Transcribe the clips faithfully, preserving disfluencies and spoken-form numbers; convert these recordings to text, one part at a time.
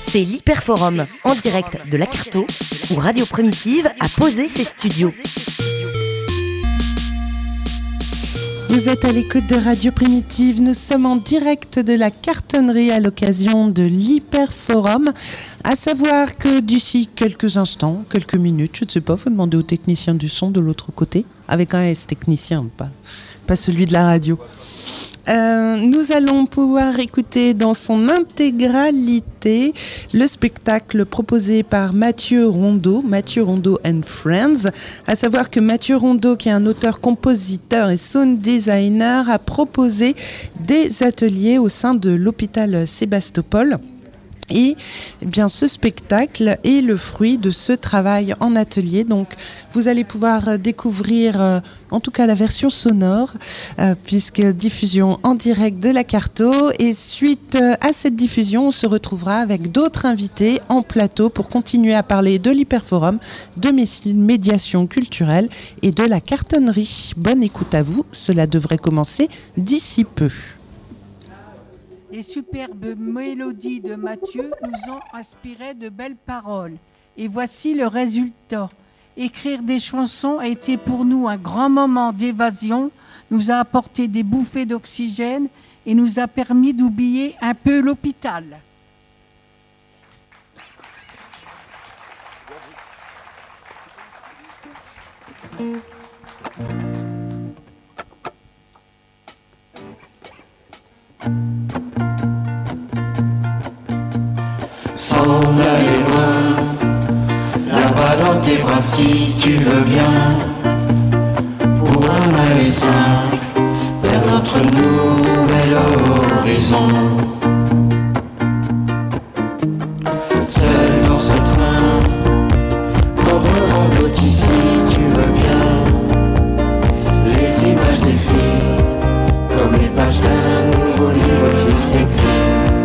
C'est l'Hyperforum, en direct de la Carto, où Radio Primitive a posé ses studios. Vous êtes à l'écoute de Radio Primitive. Nous sommes en direct de la cartonnerie à l'occasion de l'Hyperforum. À savoir que d'ici quelques instants, quelques minutes, je ne sais pas, il faut demander au technicien du son de l'autre côté, avec un S technicien, pas, pas celui de la radio. Euh, nous allons pouvoir écouter dans son intégralité le spectacle proposé par Mathieu Rondeau, Mathieu Rondeau and Friends. À savoir que Mathieu Rondeau, qui est un auteur, compositeur et sound designer, a proposé des ateliers au sein de l'hôpital Sébastopol. Et eh bien, ce spectacle est le fruit de ce travail en atelier. Donc, vous allez pouvoir découvrir, euh, en tout cas, la version sonore, euh, puisque diffusion en direct de la Carto. Et suite euh, à cette diffusion, on se retrouvera avec d'autres invités en plateau pour continuer à parler de l'Hyperforum, de mé- médiation culturelle et de la cartonnerie. Bonne écoute à vous. Cela devrait commencer d'ici peu. Les superbes mélodies de Mathieu nous ont inspiré de belles paroles. Et voici le résultat. Écrire des chansons a été pour nous un grand moment d'évasion, nous a apporté des bouffées d'oxygène et nous a permis d'oublier un peu l'hôpital. S'en aller loin, là-bas dans tes bras si tu veux bien, pour un aller simple, vers notre nouvel horizon. Seul dans ce train, tendrement petit si tu veux bien, les images défilent, comme les pages d'un nouveau livre qui s'écrit.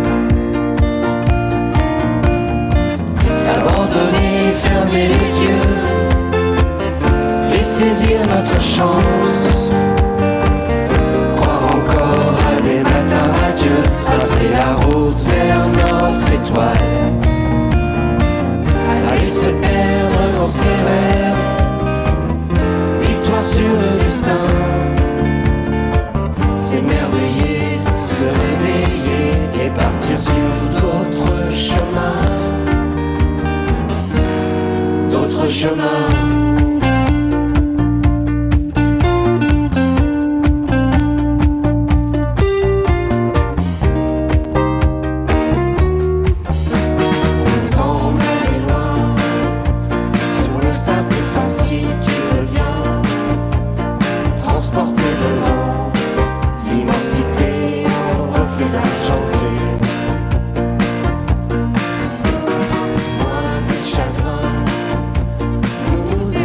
Abandonner, fermer les yeux et saisir notre chance. Croire encore à des matins radieux, tracer la route vers notre étoile. Aller se perdre dans ses rêves, victoire sur le destin. S'émerveiller, se réveiller et partir sur d'autres chemins. D'autres chemins. Nous nous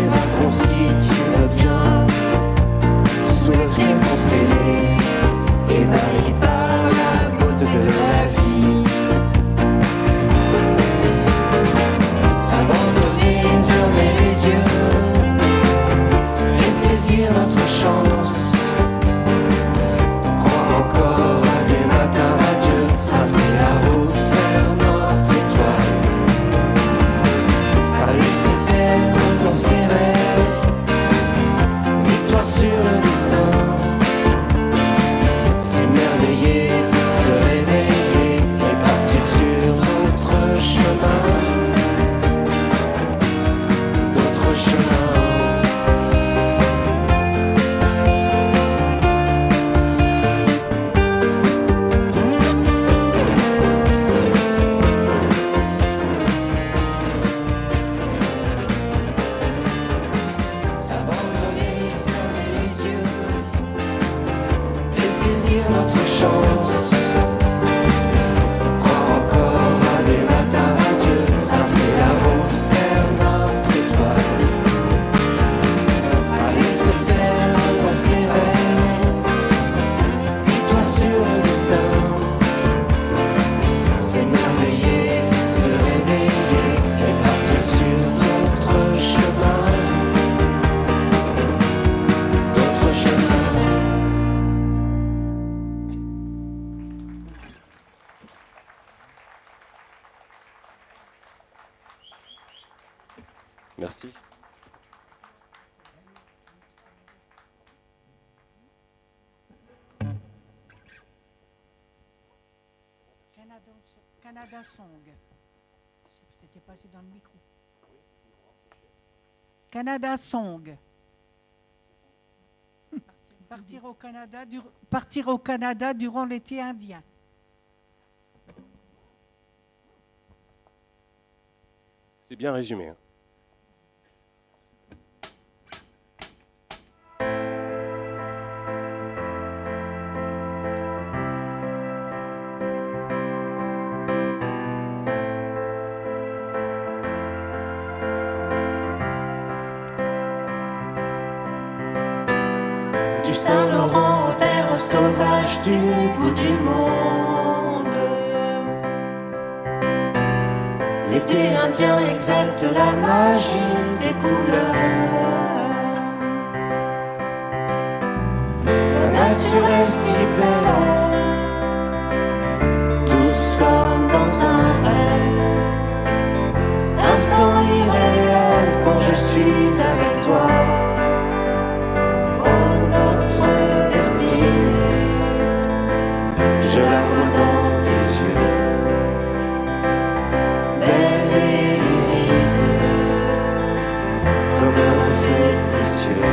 Merci. Canada, Canada Song. C'était passé dans le micro. Canada Song. Partir au Canada, dur, partir au Canada durant l'été indien. C'est bien résumé. Hein. Du Saint-Laurent aux terres sauvages du bout du monde, l'été indien exalte la magie des couleurs. La nature est si belle, douce comme dans un rêve, instant irréel quand je suis avec toi. Je la vois dans tes yeux, belle et irisée, comme le reflet des cieux.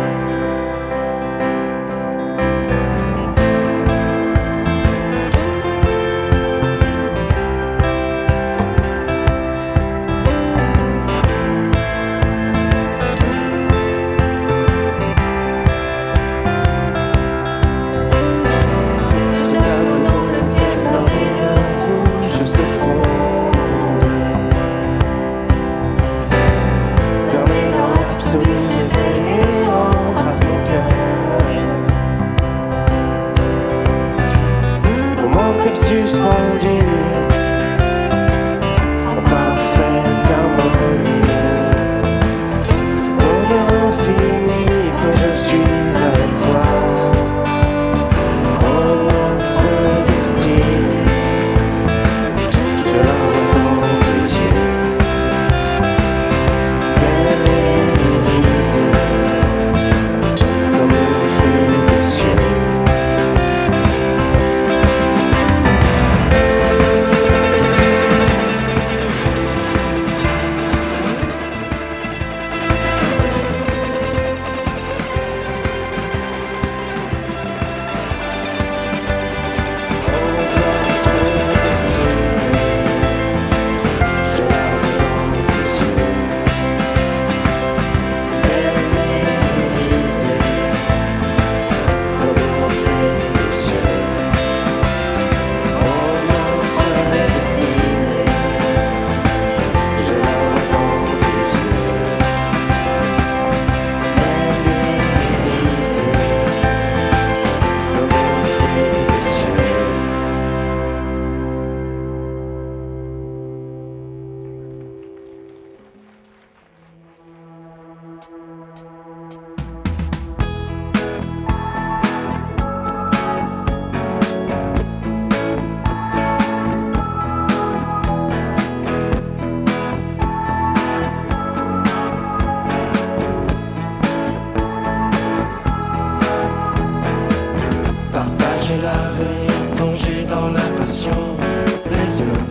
L'avenir plongé dans la passion, les yeux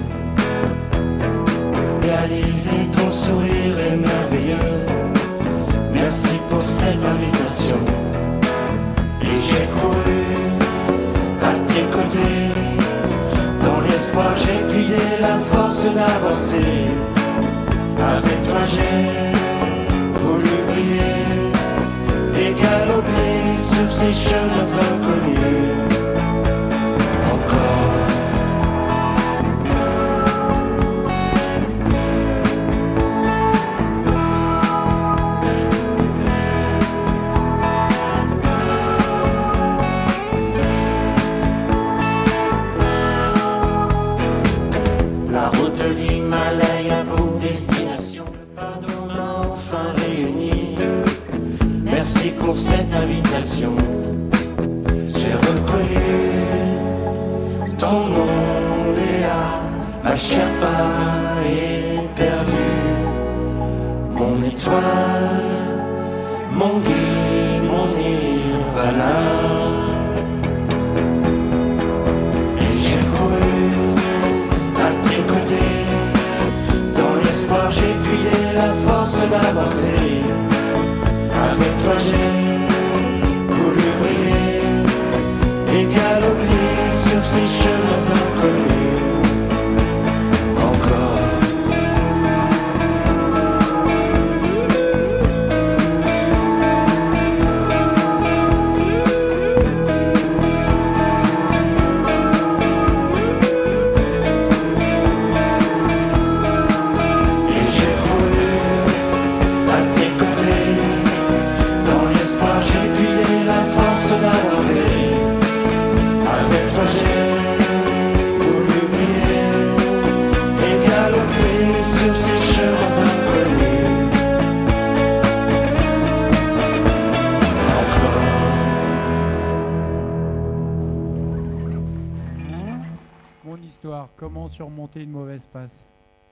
réaliser ton sourire est merveilleux. Merci pour cette invitation. Et j'ai couru à tes côtés, dans l'espoir j'ai puisé la force d'avancer. Avec toi j'ai voulu briller et galoper sur ces chemins inconnus. Pour cette invitation, j'ai reconnu ton nom, Léa, ma chère pas est perdue, mon étoile, mon guide, mon nirvana. Et j'ai couru à tes côtés, dans l'espoir j'ai puisé la force d'avancer. Avec toi j'ai voulu briller et galoper sur ces chemins inconnus. Encore. Et j'ai couru à tes côtés, dans l'espoir j'ai puisé la force d'avancer. Avec toi j'ai voulu briller et galoper sur ces chemins inconnus. Encore. Mon histoire, comment surmonter une mauvaise passe?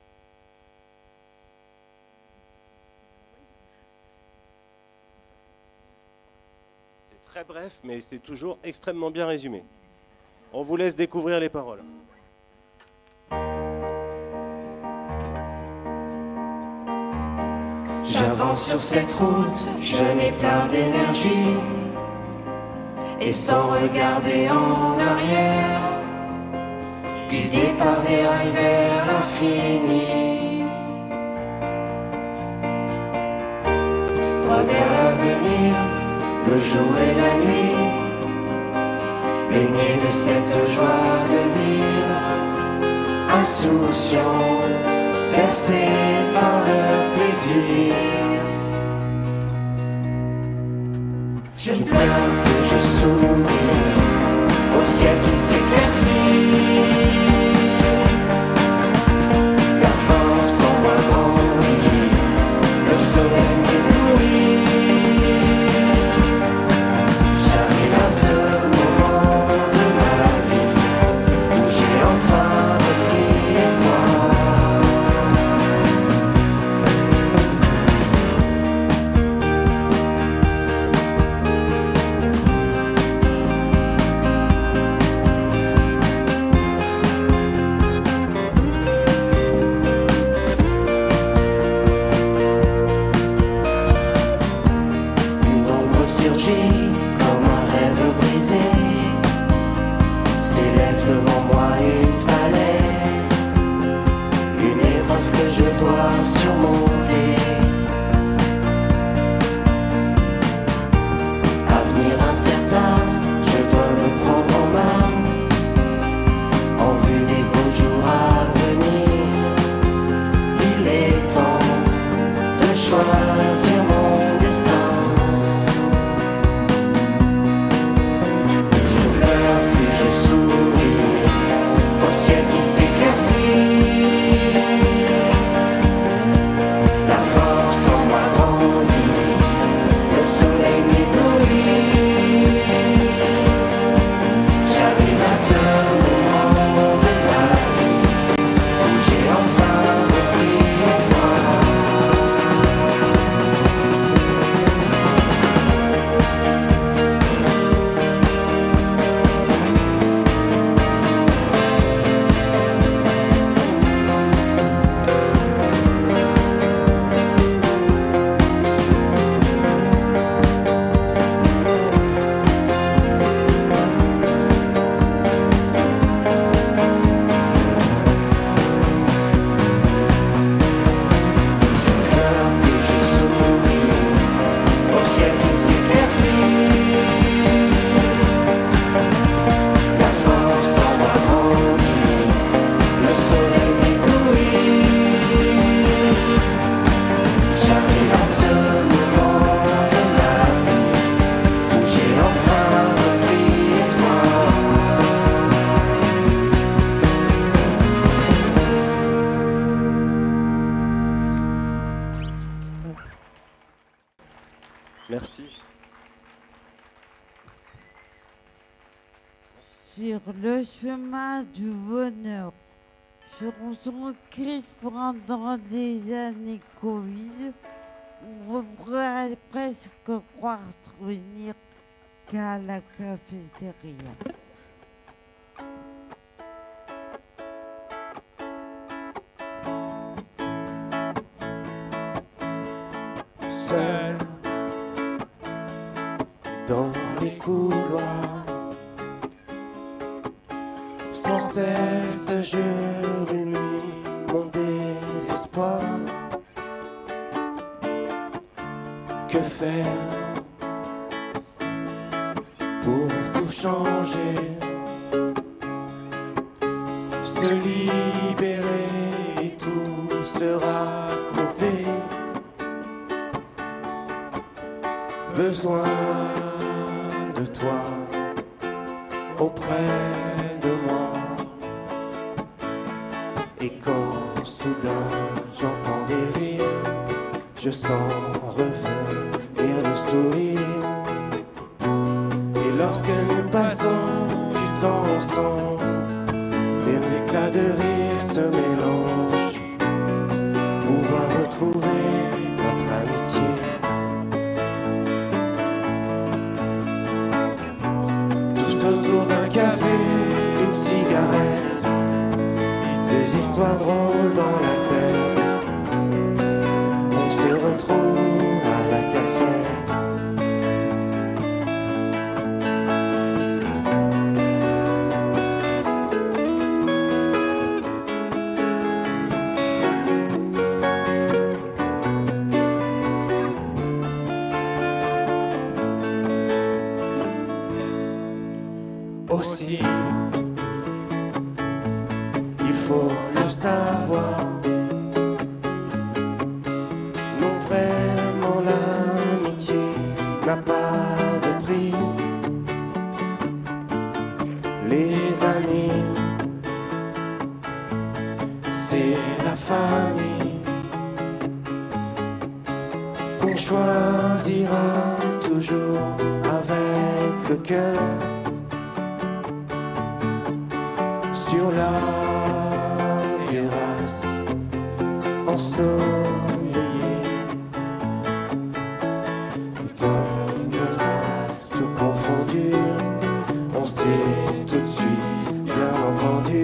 C'est très bref, mais c'est toujours extrêmement bien résumé. On vous laisse découvrir les paroles. J'avance sur cette route, je n'ai plein d'énergie. Et sans regarder en arrière, guidé par des rails vers l'infini. Droit vers l'avenir, le jour et la nuit, baigné de cette joie de vivre, insouciant, bercé par le plaisir. Je ne pleure plus, je souris au ciel qui s'éclaircit. La force en moi grandit, le soleil m'éblouit. J'arrive à ce moment de ma vie où j'ai enfin repris espoir. Une ombre surgit comme un rêve brisé, s'élève devant moi une falaise, une épreuve que je dois surmonter. Avenir incertain, je dois me prendre en main, en vue des beaux jours à venir. Il est temps de choisir mon destin. Je pleure puis je souris au ciel qui s'éclaircit. La force en moi grandit, le soleil m'éblouit. J'arrive à ce moment de ma vie où j'ai enfin repris espoir. Je pleure puis je souris au ciel qui s'éclaircit. La force en moi grandit, le soleil m'éblouit. J'arrive à ce moment de ma vie où j'ai enfin repris espoir. Merci. Sur le chemin du bonheur, je ressens Christ pendant les années Covid. On pourrait presque croire se réunir qu'à la cafétéria. Seul dans les couloirs, sans cesse je rumine mon désespoir. Que faire pour tout changer? Se libérer et tout sera compté. Besoin de toi auprès de moi. Et quand soudain j'entends des rires, je sens revenir le sourire. Et lorsque nous passons du temps ensemble, les éclats de rire se mélangent. Pouvoir retrouver notre amitié. Tous autour d'un café, une cigarette, des histoires drôles dans la tête. On se retrouve à la cafette. Aussi, il faut le savoir. Non, vraiment, l'amitié n'a pas de prix. Les amis, c'est la famille qu'on choisira toujours avec le cœur. Sur la terrasse ensoleillée, comme deux ans tout confondu, on s'est tout de suite bien entendu.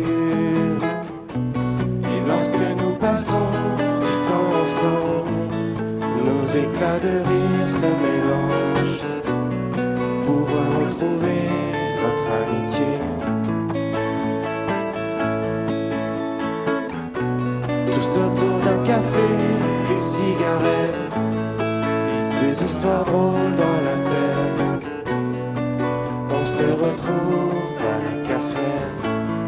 Et lorsque nous passons du temps ensemble, nos éclats de rire se mélangent. Pouvoir retrouver notre amitié. Autour d'un café, une cigarette, des histoires drôles dans la tête. On se retrouve à la cafette.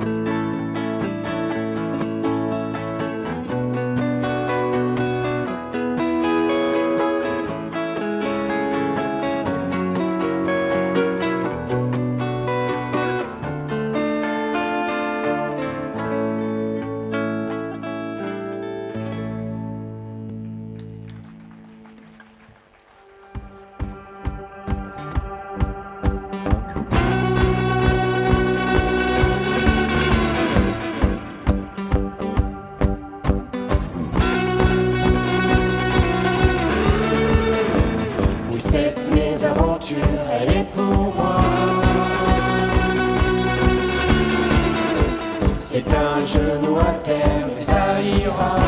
Elle est pour moi. C'est un genou à terre, mais ça ira.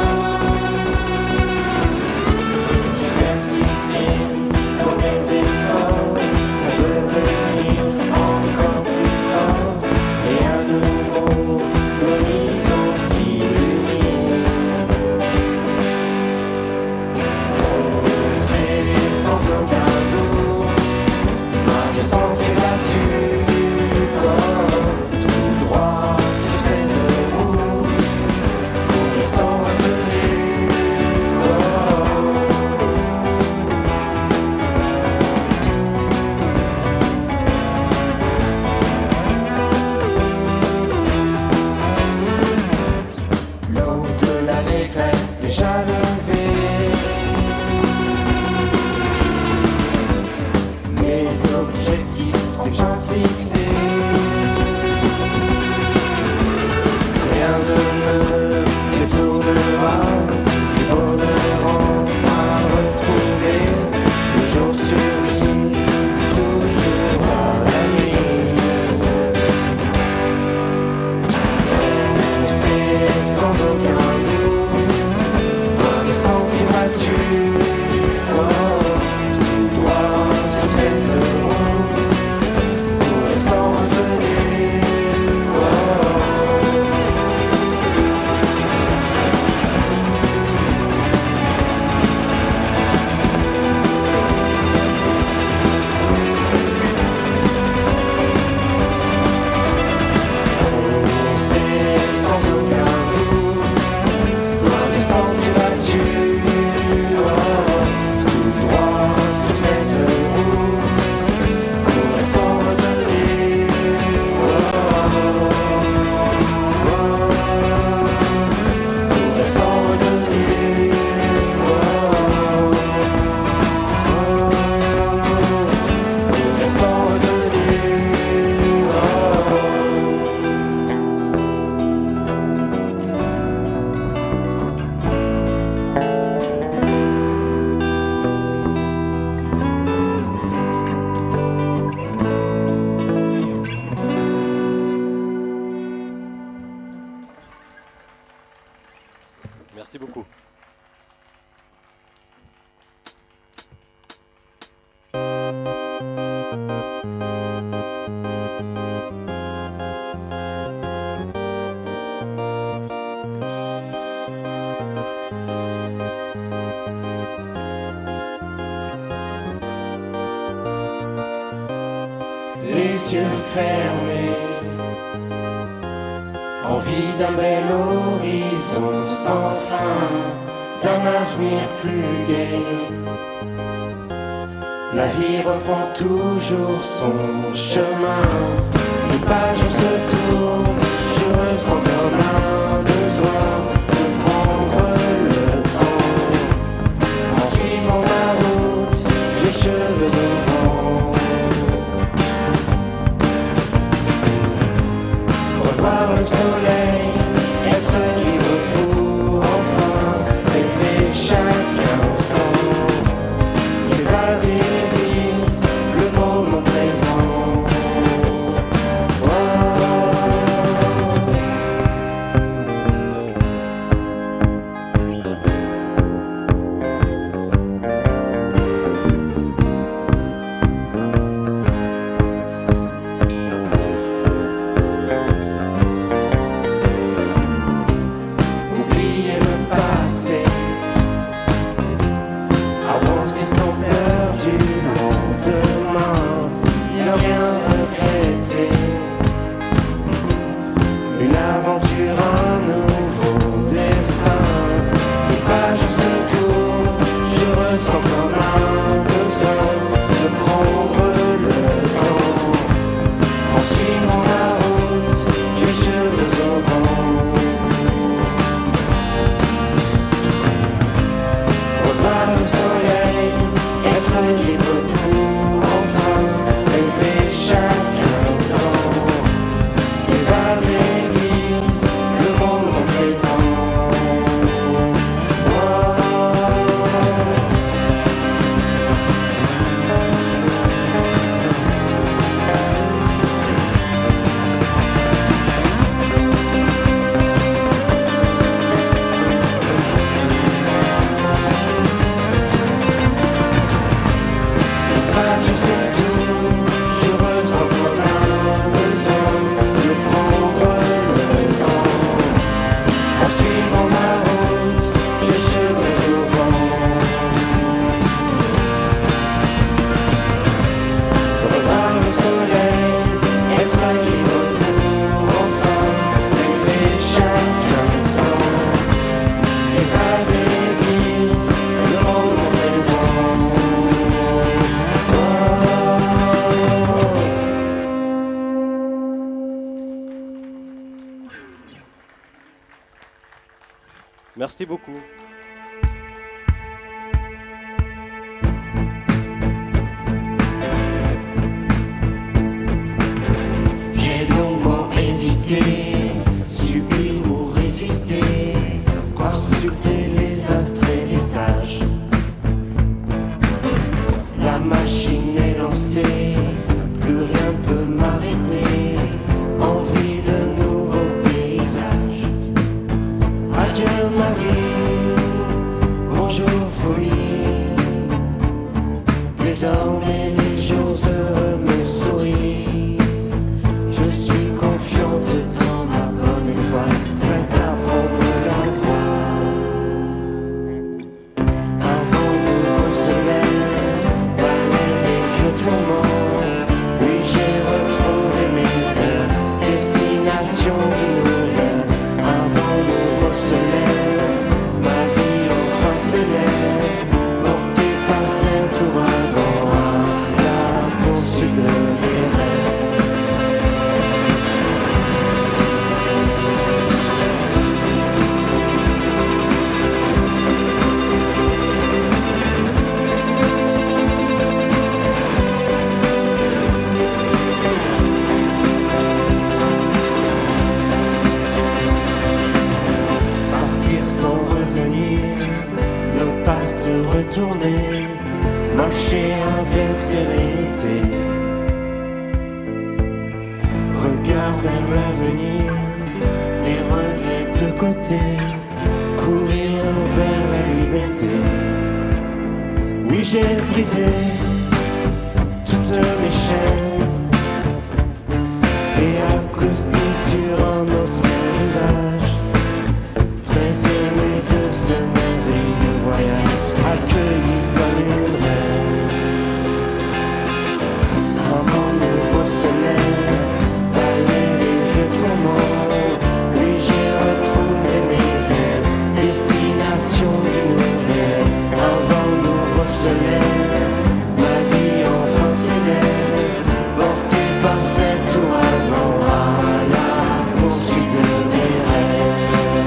J'ai persisté dans mes efforts pour devenir encore plus fort. Et à nouveau, l'horizon s'illumine. Foncer sans aucun doute. Sentier battu, oh, tout droit sur cette route, pour les cendres Merci beaucoup. Les yeux fermés, envie d'un bel horizon sans fin, d'un avenir plus gai. La vie reprend toujours son chemin, les pages se tournent, je ressens comme un besoin de prendre le temps, en suivant ma route, les cheveux au vent. Revoir le soleil, être libre pour enfin rêver chaque instant, s'évader. Merci beaucoup. J'ai longuement hésité, subir ou résister, consulter les astres et les sages. La machine est lancée, plus rien ne peut m'arrêter, envie de nouveaux paysages. Adieu ma vie, bonjour folie. Désormais les jours heureux me sourient. Je suis confiante dans ma bonne étoile, prête à prendre la voie. Un vent nouveau se lève, balaie les vieux tourments. Oui, j'ai retrouvé mes heures, destination nouvelle. Un vent nouveau se lève, ma vie enfin s'élève, portée par cet ouragan à la poursuite de mes rêves. Partir sans revenir, ne pas se retourner, marcher avec sérénité. Regard vers l'avenir, les regrets de côté, courir j'ai brisé toutes mes chaînes et accosté sur un autre rivage, très aimé de ce merveilleux voyage, accueilli comme une reine. Un vent nouveau se lève, balaie les vieux tourments. Oui, j'ai retrouvé mes ailes, destination d'une nouvelle. Un vent nouveau se lève, ma vie enfin s'élève, portée par cet ouragan à la poursuite de mes rêves.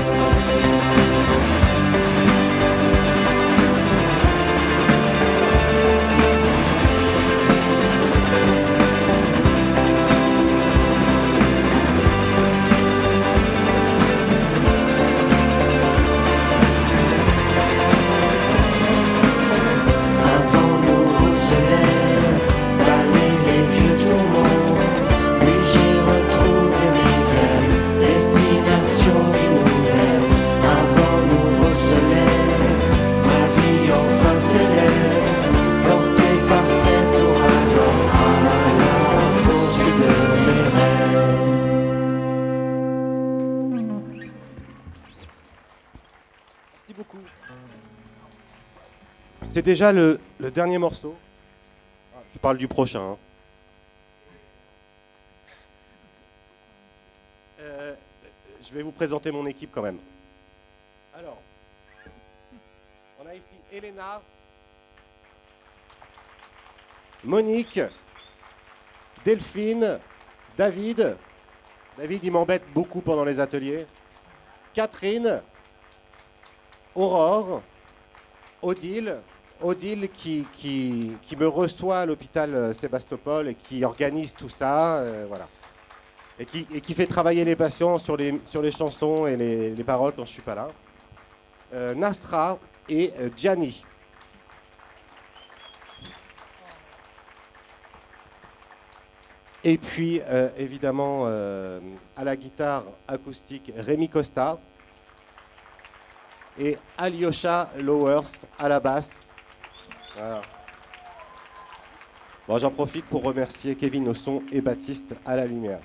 Un vent nouveau se lève, balaie les vieux tourments. Oui, j'ai retrouvé mes ailes, destination d'une nouvelle. Un vent nouveau se lève, ma vie enfin s'élève, portée par cet ouragan à la poursuite de mes rêves. Merci beaucoup. C'est déjà le, le dernier morceau. Je parle du prochain. hein. Euh, je vais vous présenter mon équipe quand même. Alors, on a ici Elena, Monique, Delphine, David. David, il m'embête beaucoup pendant les ateliers. Catherine, Aurore, Odile, Odile qui, qui, qui me reçoit à l'hôpital euh, Sébastopol et qui organise tout ça, euh, voilà. Et qui, et qui fait travailler les patients sur les, sur les chansons et les, les paroles quand je ne suis pas là. Euh, Nastra et euh, Gianni. Et puis, euh, évidemment, euh, à la guitare acoustique, Rémi Costa. Et Alyosha Lowers à la basse. Voilà. Bon, j'en profite pour remercier Kevin au son et Baptiste à la lumière.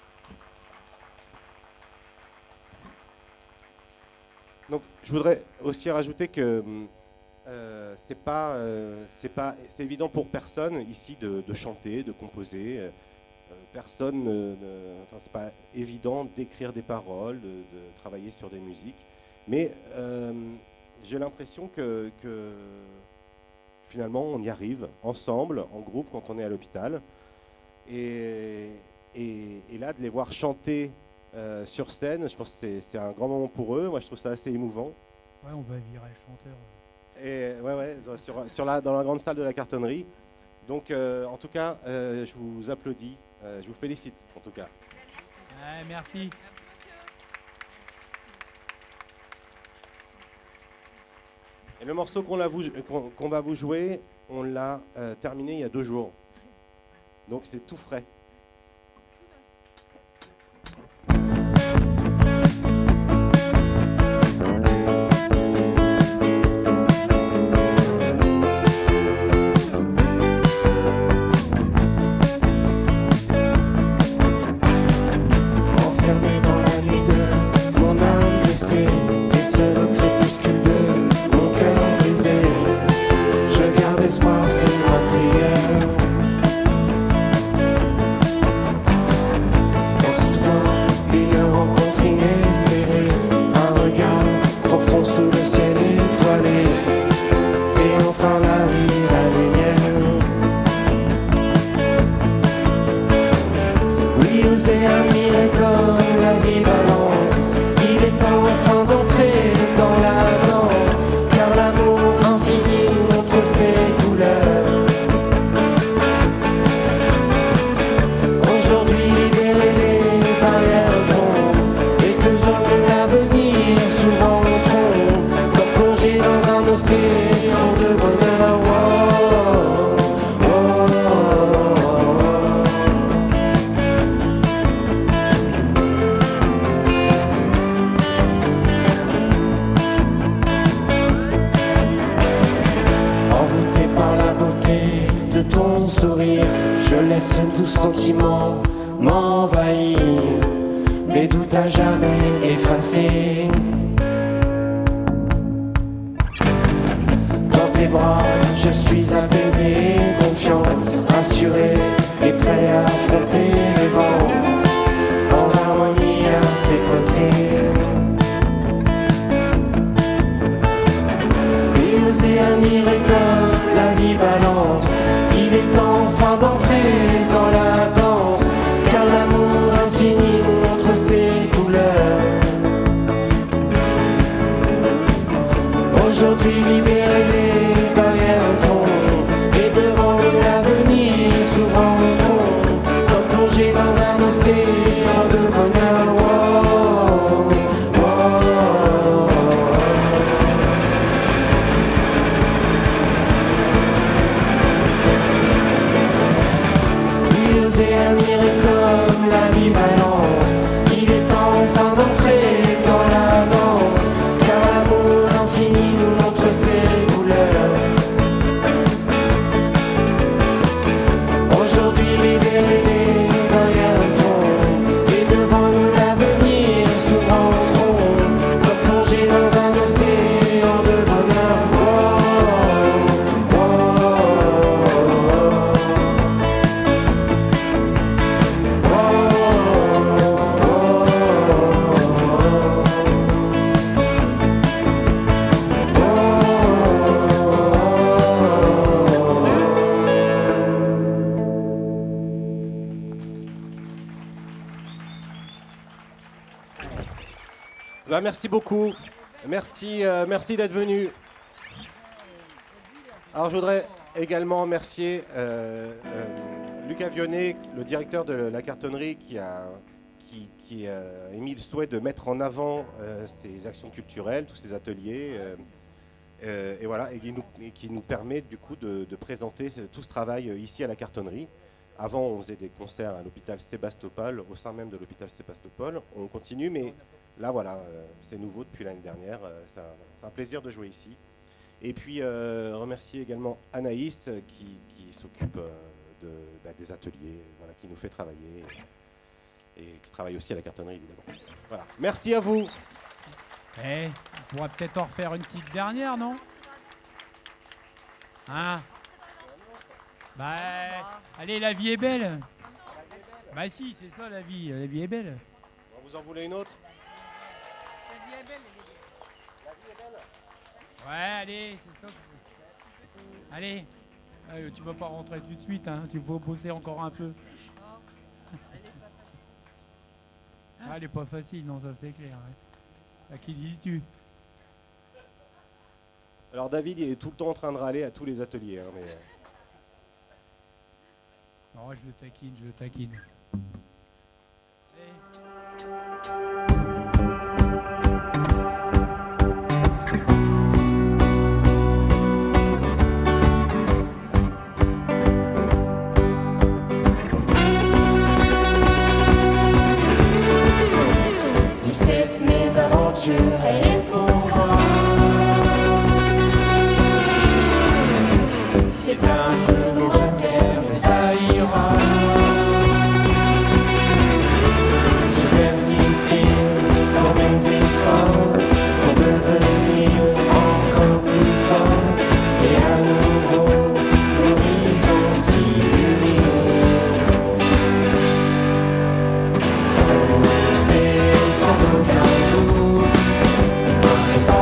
Donc, je voudrais aussi rajouter que euh, c'est pas, euh, c'est pas, c'est évident pour personne ici de, de chanter, de composer. Euh, personne, ne, ne, enfin, c'est pas évident d'écrire des paroles, de, de travailler sur des musiques. Mais euh, j'ai l'impression que, que finalement on y arrive ensemble, en groupe, quand on est à l'hôpital. Et, et, et là, de les voir chanter euh, sur scène, je pense que c'est, c'est un grand moment pour eux. Moi, je trouve ça assez émouvant. Ouais, on va virer le chanteur. Et ouais, ouais, sur, sur la, dans la grande salle de la cartonnerie. Donc, euh, en tout cas, euh, je vous applaudis, euh, je vous félicite, en tout cas. Ouais, merci. Et le morceau qu'on, l'a vous, qu'on, qu'on va vous jouer, on l'a euh, terminé il y a deux jours. Donc c'est tout frais. Enfermé dans la nuit de mon âme blessée, et seul au crépuscule de mon cœur brisé, je garde espoir, c'est ma prière. doux sentiment m'envahit, mes doutes à jamais effacés. Dans tes bras, je suis apaisé, confiant, rassuré et prêt à affronter les vents, en harmonie à tes côtés. Et l'océan irait comme la vie balance, il est temps enfin d'entrer dans la danse, car l'amour infini nous montre ses couleurs. Aujourd'hui libérés des barrières tombent, et devant nous l'avenir s'ouvre en trombe, comme plongé dans un océan de bonheur. Wow, wow. L'océan irait comme la vie balance, il est temps enfin d'entrer dans la danse, car l'amour infini nous montre ses couleurs. Aujourd'hui libérés des barrières tombent, et devant nous l'avenir s'ouvre en trombe, comme plongé dans un océan de bonheur. Wow, wow. Bah, merci beaucoup. Merci, euh, merci d'être venu. Alors je voudrais également remercier euh, euh, Luc Avionnet, le directeur de la cartonnerie, qui a qui, qui a émis le souhait de mettre en avant euh, ces actions culturelles, tous ces ateliers, euh, euh, et voilà, et qui, nous, et qui nous permet du coup de, de présenter ce, tout ce travail ici à la cartonnerie. Avant, on faisait des concerts à l'hôpital Sébastopol, au sein même de l'hôpital Sébastopol. On continue, mais là, voilà, euh, c'est nouveau depuis l'année dernière. Euh, c'est, un, c'est un plaisir de jouer ici. Et puis, euh, remercier également Anaïs, qui, qui s'occupe euh, de, bah, des ateliers, voilà, qui nous fait travailler, et, et qui travaille aussi à la cartonnerie, évidemment. Voilà. Merci à vous. Eh, on pourra peut-être en refaire une petite dernière, non? Hein? Bah, allez, la vie est belle. Bah si, c'est ça la vie, la vie est belle. Vous en voulez une autre? La vie est belle, Ouais, allez, c'est ça. Allez, allez, tu vas pas rentrer tout de suite, hein. Tu vas bosser encore un peu. Ah, elle est pas facile, non, ça c'est clair. Ouais. À qui dis-tu? Alors David, il est tout le temps en train de râler à tous les ateliers, hein, mais... Non, je le taquine, je le taquine. Allez. Cette mésaventure, elle est pour moi. C'est un jeu où je t'aime, mais ça ira. J'ai persisté dans mes efforts pour devenir encore plus fort. Et à nouveau, l'horizon s'illumine. Foncer sans aucun doute, dans les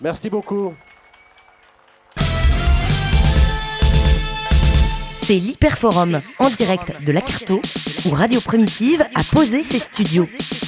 Merci beaucoup. C'est l'Hyperforum en direct de la Carto où Radio Primitive a posé ses studios.